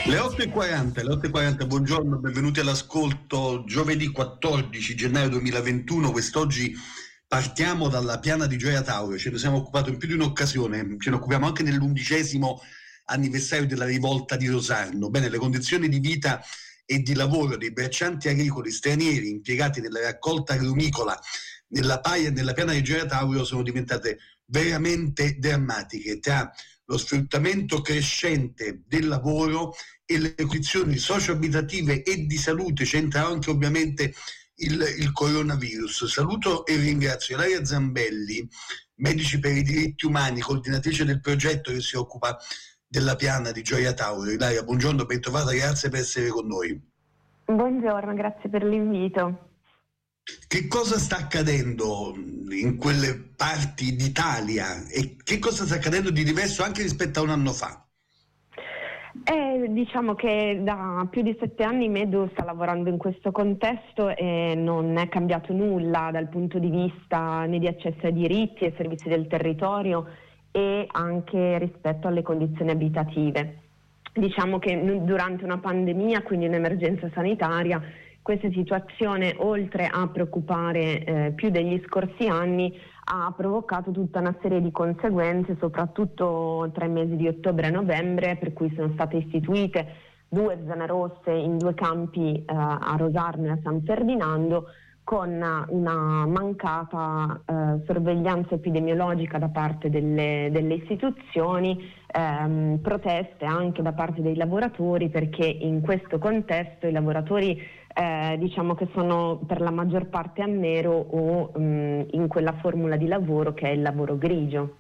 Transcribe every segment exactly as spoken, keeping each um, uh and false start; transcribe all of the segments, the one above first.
Le otto e quaranta, le otto e quaranta, buongiorno, benvenuti all'ascolto. Giovedì quattordici gennaio duemilaventuno, quest'oggi partiamo dalla piana di Gioia Tauro. Ce ne siamo occupati in più di un'occasione, ce ne occupiamo anche nell'undicesimo anniversario della rivolta di Rosarno. Bene, le condizioni di vita e di lavoro dei braccianti agricoli stranieri impiegati nella raccolta agrumicola nella paia e nella piana di Gioia Tauro sono diventate veramente drammatiche, tra lo sfruttamento crescente del lavoro e le condizioni socio-abitative e di salute. C'entra anche ovviamente il, il coronavirus. Saluto e ringrazio Ilaria Zambelli, Medici per i diritti umani, coordinatrice del progetto che si occupa della piana di Gioia Tauro. Ilaria, buongiorno, ben trovata, grazie per essere con noi. Buongiorno, grazie per l'invito. Che cosa sta accadendo in quelle parti d'Italia e che cosa sta accadendo di diverso anche rispetto a un anno fa? Eh, diciamo che da più di sette anni Medu sta lavorando in questo contesto e non è cambiato nulla dal punto di vista né di accesso ai diritti e servizi del territorio e anche rispetto alle condizioni abitative. Diciamo che durante una pandemia, quindi un'emergenza sanitaria, questa situazione, oltre a preoccupare eh, più degli scorsi anni, ha provocato tutta una serie di conseguenze, soprattutto tra i mesi di ottobre e novembre, per cui sono state istituite due zone rosse in due campi eh, a Rosarno e a San Ferdinando, con una mancata eh, sorveglianza epidemiologica da parte delle, delle istituzioni, ehm, proteste anche da parte dei lavoratori, perché in questo contesto i lavoratori eh, diciamo che sono per la maggior parte a nero o mh, in quella formula di lavoro che è il lavoro grigio.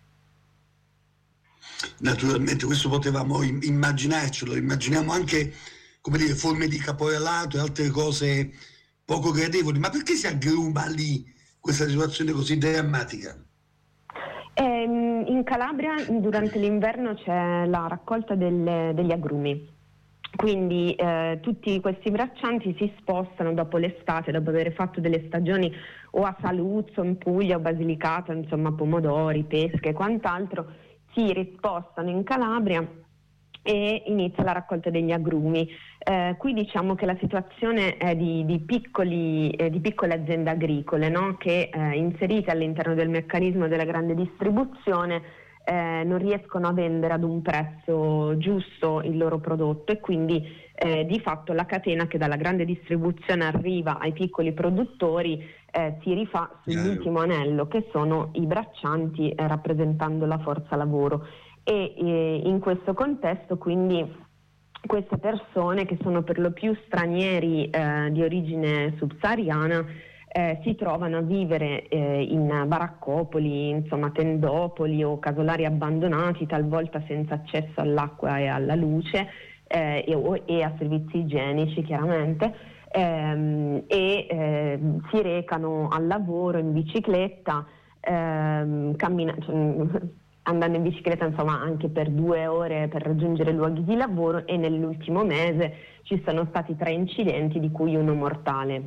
Naturalmente questo potevamo immaginarcelo, immaginiamo anche, come dire, forme di caporalato e altre cose poco gradevoli, ma perché si aggruma lì questa situazione così drammatica? Eh, in Calabria durante l'inverno c'è la raccolta delle, degli agrumi, quindi eh, tutti questi braccianti si spostano dopo l'estate, dopo aver fatto delle stagioni o a Saluzzo, in Puglia o Basilicata, insomma pomodori, pesche e quant'altro, si rispostano in Calabria e inizia la raccolta degli agrumi. Eh, qui diciamo che la situazione è di, di, piccoli, eh, di piccole aziende agricole, no? che eh, inserite all'interno del meccanismo della grande distribuzione eh, non riescono a vendere ad un prezzo giusto il loro prodotto e quindi eh, di fatto la catena che dalla grande distribuzione arriva ai piccoli produttori eh, si rifà sull'ultimo anello, che sono i braccianti eh, rappresentando la forza lavoro. E eh, in questo contesto quindi queste persone, che sono per lo più stranieri eh, di origine subsahariana, eh, si trovano a vivere eh, in baraccopoli, insomma tendopoli o casolari abbandonati, talvolta senza accesso all'acqua e alla luce eh, e, o, e a servizi igienici chiaramente, ehm, e eh, si recano al lavoro in bicicletta, ehm, cammina, cioè, andando in bicicletta insomma anche per due ore per raggiungere i luoghi di lavoro, e nell'ultimo mese ci sono stati tre incidenti di cui uno mortale.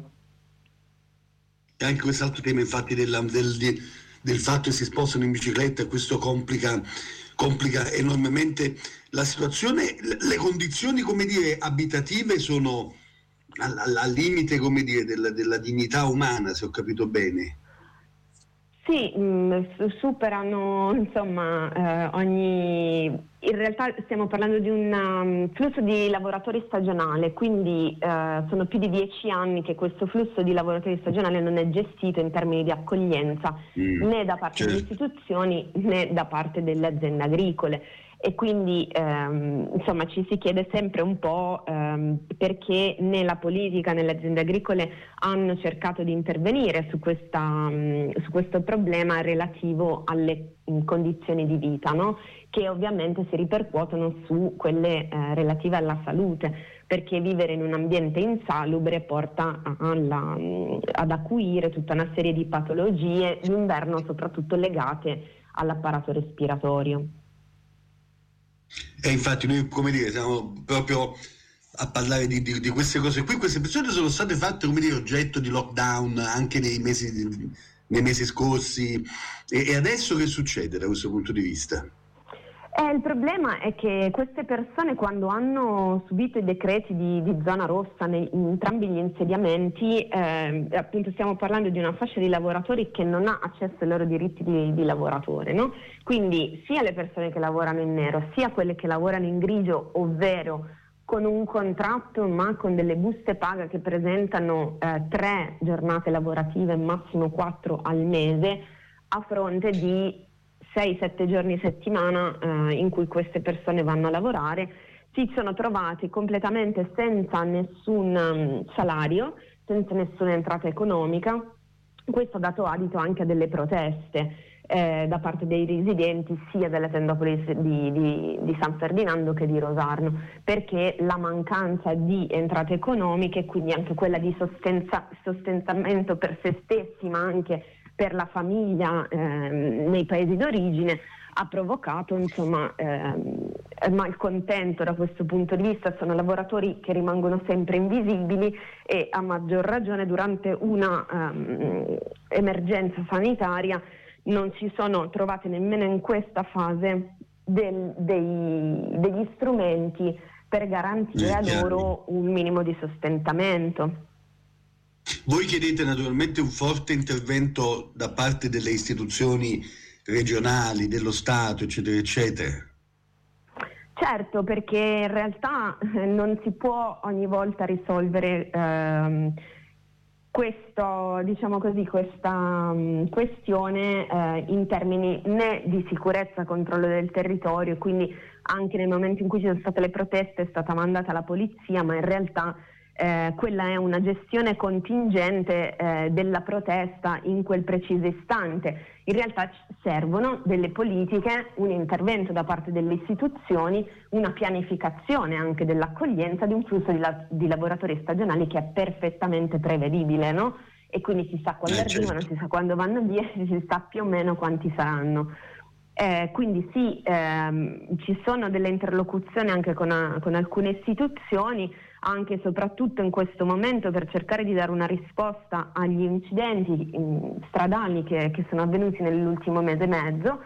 E anche quest'altro tema infatti della, del, del fatto che si spostano in bicicletta, e questo complica, complica enormemente la situazione. Le condizioni, come dire, abitative sono al, al, al limite, come dire, della, della dignità umana, se ho capito bene. Sì, mh, superano insomma eh, ogni... In realtà stiamo parlando di un um, flusso di lavoratori stagionale, quindi eh, sono più di dieci anni che questo flusso di lavoratori stagionali non è gestito in termini di accoglienza mm, né da parte certo. delle istituzioni né da parte delle aziende agricole. E quindi ehm, insomma ci si chiede sempre un po' ehm, perché né la politica né le aziende agricole hanno cercato di intervenire su, questa, mh, su questo problema relativo alle mh, condizioni di vita, no? Che ovviamente si ripercuotono su quelle eh, relative alla salute, perché vivere in un ambiente insalubre porta alla, mh, ad acuire tutta una serie di patologie, d'inverno soprattutto legate all'apparato respiratorio. E infatti noi, come dire, siamo proprio a parlare di, di, di queste cose qui. Queste persone sono state fatte, come dire, oggetto di lockdown anche nei mesi, nei mesi scorsi, e, e adesso che succede da questo punto di vista? Eh, il problema è che queste persone, quando hanno subito i decreti di, di zona rossa nei, in entrambi gli insediamenti, eh, appunto stiamo parlando di una fascia di lavoratori che non ha accesso ai loro diritti di, di lavoratore, no? Quindi sia le persone che lavorano in nero, sia quelle che lavorano in grigio, ovvero con un contratto ma con delle buste paga che presentano eh, tre giornate lavorative, massimo quattro al mese, a fronte di sei sette giorni a settimana eh, in cui queste persone vanno a lavorare, si sono trovati completamente senza nessun um, salario, senza nessuna entrata economica. Questo ha dato adito anche a delle proteste eh, da parte dei residenti sia della Tendopolis di, di, di San Ferdinando che di Rosarno, perché la mancanza di entrate economiche, quindi anche quella di sostenza, sostentamento per se stessi ma anche per la famiglia eh, nei paesi d'origine, ha provocato insomma eh, malcontento da questo punto di vista. Sono lavoratori che rimangono sempre invisibili e a maggior ragione durante una um, emergenza sanitaria non si sono trovati nemmeno in questa fase del, dei, degli strumenti per garantire a loro un minimo di sostentamento. Voi chiedete naturalmente un forte intervento da parte delle istituzioni regionali, dello Stato, eccetera, eccetera. Certo, perché in realtà non si può ogni volta risolvere ehm, questo, diciamo così, questa um, questione eh, in termini né di sicurezza, controllo del territorio, quindi anche nel momento in cui ci sono state le proteste è stata mandata la polizia, ma in realtà Eh, quella è una gestione contingente eh, della protesta in quel preciso istante. In realtà servono delle politiche, un intervento da parte delle istituzioni, una pianificazione anche dell'accoglienza di un flusso di, la- di lavoratori stagionali che è perfettamente prevedibile, no? E quindi si sa quando eh, arrivano, certo. Si sa quando vanno via, si sa più o meno quanti saranno. Eh, quindi sì, ehm, ci sono delle interlocuzioni anche con, a, con alcune istituzioni, anche e soprattutto in questo momento, per cercare di dare una risposta agli incidenti in, stradali che, che sono avvenuti nell'ultimo mese e mezzo,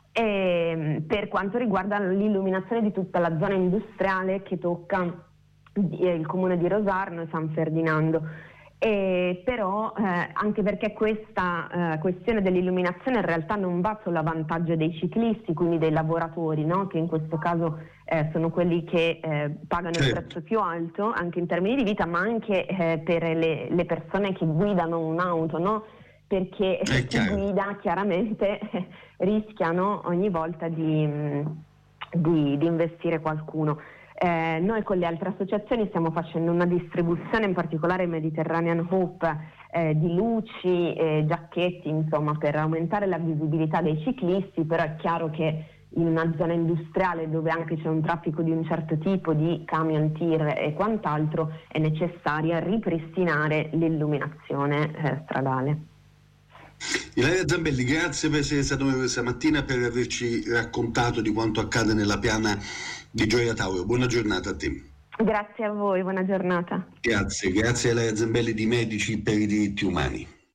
e per quanto riguarda l'illuminazione di tutta la zona industriale che tocca eh, il comune di Rosarno e San Ferdinando. E però eh, anche perché questa eh, questione dell'illuminazione in realtà non va solo a vantaggio dei ciclisti, quindi dei lavoratori, no? Che in questo caso eh, sono quelli che eh, pagano certo. il prezzo più alto anche in termini di vita, ma anche eh, per le, le persone che guidano un'auto, no? Perché chi guida chiaramente eh, rischiano ogni volta di, di, di investire qualcuno. Eh, noi con le altre associazioni stiamo facendo una distribuzione, in particolare Mediterranean Hope, eh, di luci e giacchetti, insomma, per aumentare la visibilità dei ciclisti, però è chiaro che in una zona industriale dove anche c'è un traffico di un certo tipo di camion, tir e quant'altro è necessaria ripristinare l'illuminazione eh, stradale. Ilaria Zambelli, grazie per essere stato con noi questa mattina, per averci raccontato di quanto accade nella piana di Gioia Tauro. Buona giornata a te. Grazie a voi, buona giornata. Grazie, grazie a Ilaria Zambelli di Medici per i diritti umani.